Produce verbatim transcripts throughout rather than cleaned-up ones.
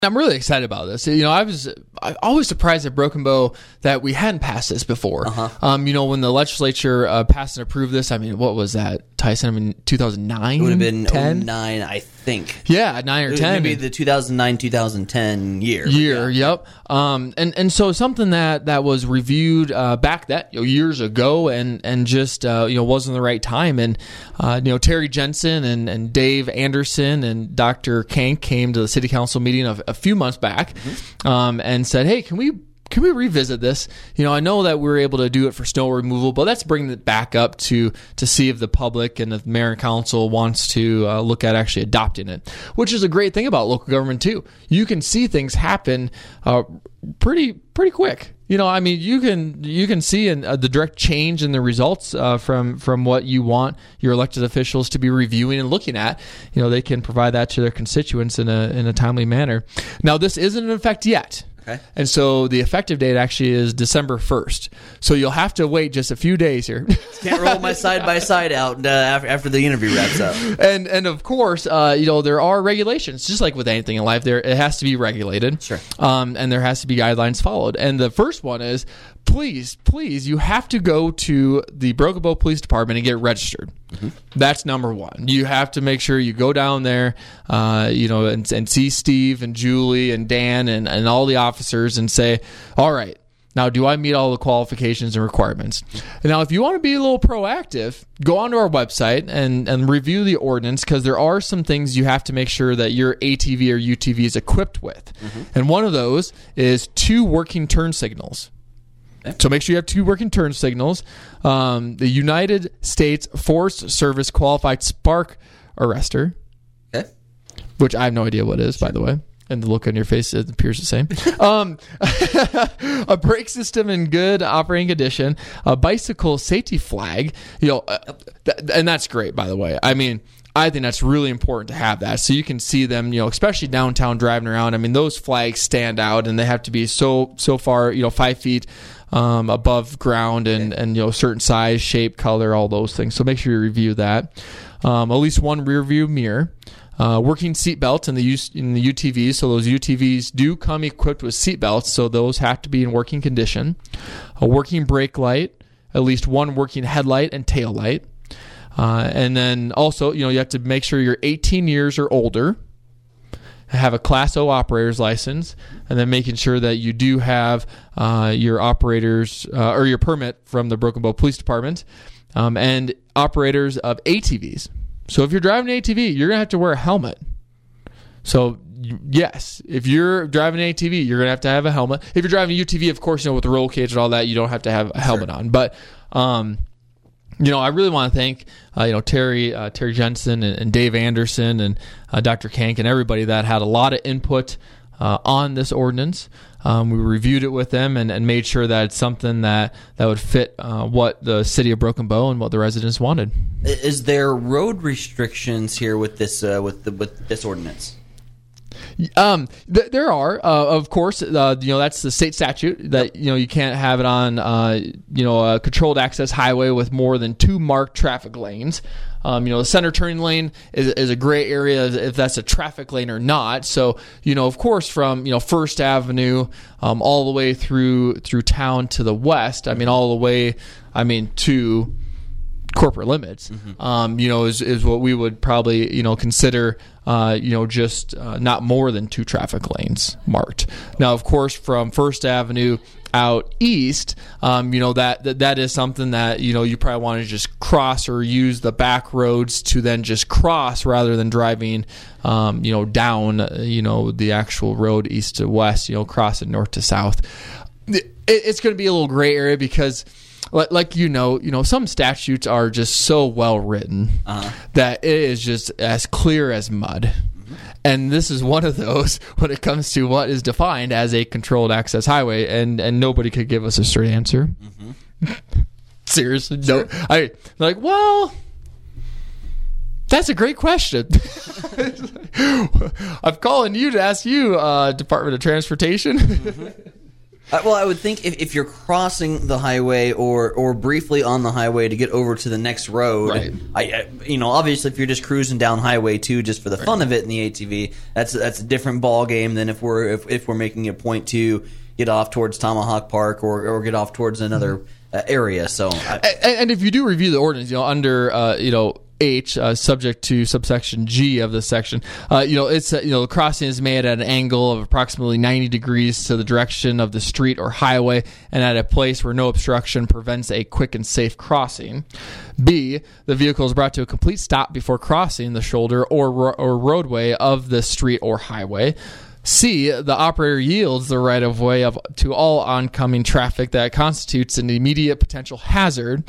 I'm really excited about this. You know, I was I always surprised at Broken Bow that we hadn't passed this before. Uh-huh. Um, you know, when the legislature uh, passed and approved this, I mean, what was that, Tyson? I mean, two thousand nine? It would have been ten? oh nine, I think. Yeah, nine or ten. Maybe the two thousand nine, two thousand ten year. Year, yeah. yep. Um, and, and so something that, that was reviewed uh, back that you know, years ago and and just uh, you know wasn't the right time. And uh, you know Terry Jensen and, and Dave Anderson and Doctor Kank came to the city council meeting a, a few months back mm-hmm. um, and said, "Hey, can we?" Can we revisit this? You know, I know that we were able to do it for snow removal, but let's bring it back up to to see if the public and the mayor and council wants to uh, look at actually adopting it, which is a great thing about local government too. You can see things happen uh, pretty pretty quick. You know, I mean, you can you can see in, uh, the direct change in the results uh, from from what you want your elected officials to be reviewing and looking at. You know, they can provide that to their constituents in a in a timely manner. Now, this isn't in effect yet. Okay. And so the effective date actually is December first. So you'll have to wait just a few days here. Can't roll my side-by-side out uh, after, after the interview wraps up. And and of course, uh, you know, there are regulations. Just like with anything in life, there it has to be regulated. Sure. Um, and there has to be guidelines followed. And the first one is, please, please, you have to go to the Broken Bow Police Department and get registered. Mm-hmm. That's number one. You have to make sure you go down there, uh, you know, and, and see Steve and Julie and Dan and, and all the officers and say, all right, now do I meet all the qualifications and requirements? And now, if you want to be a little proactive, go onto our website and, and review the ordinance, because there are some things you have to make sure that your A T V or U T V is equipped with. Mm-hmm. And one of those is two working turn signals. So make sure you have two working turn signals. Um, the United States Forest Service qualified spark arrestor, okay. which I have no idea what it is, by the way. And the look on your face, it appears the same. um, a brake system in good operating condition, a bicycle safety flag, you know, uh, th- and that's great, by the way. I mean, I think that's really important to have that, so you can see them, you know, especially downtown driving around. I mean, those flags stand out, and they have to be so so far, you know, five feet um, above ground, and and you know, certain size, shape, color, all those things. So make sure you review that. Um, at least one rear view mirror. Uh, working seat belts in the U- in the U T Vs, so those U T Vs do come equipped with seat belts, so those have to be in working condition. A working brake light, at least one working headlight and tail light. Uh, and then also, you know, you have to make sure you're eighteen years or older, have a Class O operator's license, and then making sure that you do have uh, your operator's uh, or your permit from the Broken Bow Police Department, um, and operators of A T Vs. So if you're driving an A T V, you're going to have to wear a helmet. So yes, if you're driving an A T V, you're going to have to have a helmet. If you're driving a U T V, of course, you know, with the roll cage and all that, you don't have to have a helmet sure. on. But um, you know, I really want to thank, uh, you know, Terry, uh, Terry Jensen and, and Dave Anderson and uh, Doctor Kank and everybody that had a lot of input uh, on this ordinance. Um, we reviewed it with them and, and made sure that it's something that, that would fit uh, what the city of Broken Bow and what the residents wanted. Is there road restrictions here with this uh, with the, with this ordinance? Um, th- there are, uh, of course, uh, you know, that's the state statute that, you know, you can't have it on, uh, you know, a controlled access highway with more than two marked traffic lanes. Um, you know, the center turning lane is, is a gray area if that's a traffic lane or not. So, you know, of course, from, you know, First Avenue, um, all the way through, through town to the west, I mean, all the way, I mean, to corporate limits, mm-hmm. um, you know, is, is what we would probably, you know, consider, uh, you know, just uh, not more than two traffic lanes marked. Now, of course, from First Avenue out east, um, you know, that, that that is something that, you know, you probably want to just cross or use the back roads to then just cross rather than driving, um, you know, down, you know, the actual road east to west, you know, cross it north to south. It, it's going to be a little gray area because, like, you know, you know, some statutes are just so well written uh-huh. that it is just as clear as mud. Mm-hmm. And this is one of those when it comes to what is defined as a controlled access highway, and, and nobody could give us a straight answer. Mm-hmm. Seriously, sure. no. I like, well, that's a great question. I'm calling you to ask you, uh, Department of Transportation. Mm-hmm. Uh, well, I would think if, if you're crossing the highway or or briefly on the highway to get over to the next road, Right. I, I you know obviously if you're just cruising down Highway two just for the fun of it in the A T V, that's that's a different ball game than if we're if, if we're making a point to get off towards Tomahawk Park or or get off towards another Mm-hmm. uh, area. So, I, And, and if you do review the ordinance, you know, under uh, you know. H, uh, subject to subsection G of this section, uh, you know, it's uh, you know, the crossing is made at an angle of approximately ninety degrees to the direction of the street or highway, and at a place where no obstruction prevents a quick and safe crossing. B, the vehicle is brought to a complete stop before crossing the shoulder or ro- or roadway of the street or highway. C, the operator yields the right-of-way of to all oncoming traffic that constitutes an immediate potential hazard.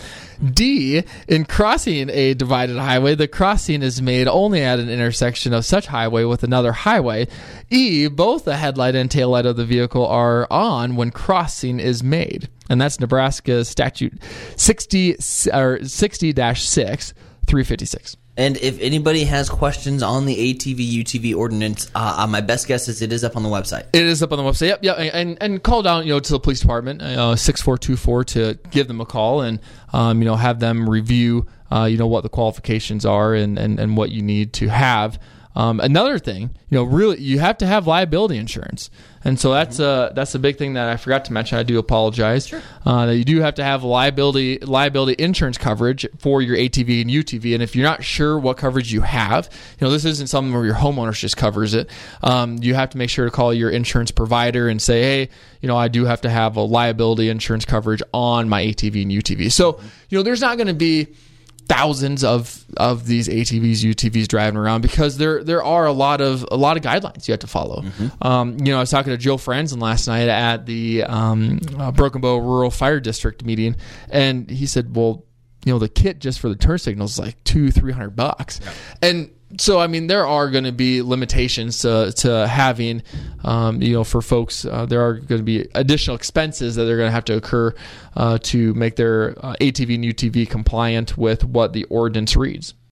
D, in crossing a divided highway, the crossing is made only at an intersection of such highway with another highway. E, both the headlight and taillight of the vehicle are on when crossing is made. And that's Nebraska Statute sixty or sixty dash six, three fifty-six. and if anybody has questions on the A T V U T V ordinance, uh, uh, my best guess is it is up on the website. It is up on the website. Yep, yep. And and call down, you know, to the police department, uh, six four two four to give them a call and um, you know, have them review uh, you know, what the qualifications are and, and, and what you need to have. Um, another thing, you know, really, you have to have liability insurance, and so that's a that's a big thing that I forgot to mention. I do apologize. Sure. Uh, that you do have to have liability liability insurance coverage for your A T V and U T V, and if you're not sure what coverage you have, you know, this isn't something where your homeowners just covers it. Um, you have to make sure to call your insurance provider and say, hey, you know, I do have to have a liability insurance coverage on my A T V and U T V. So, you know, there's not going to be thousands of of these A T Vs, U T Vs driving around because there there are a lot of a lot of guidelines you have to follow. Mm-hmm. Um, you know, I was talking to Joe Franzen last night at the um, uh, Broken Bow Rural Fire District meeting, and he said, "Well, you know, the kit just for the turn signals is like two, three hundred bucks," yeah. and so, I mean, there are going to be limitations to, to having, um, you know, for folks, uh, there are going to be additional expenses that they're going to have to occur uh, to make their uh, A T V and U T V compliant with what the ordinance reads.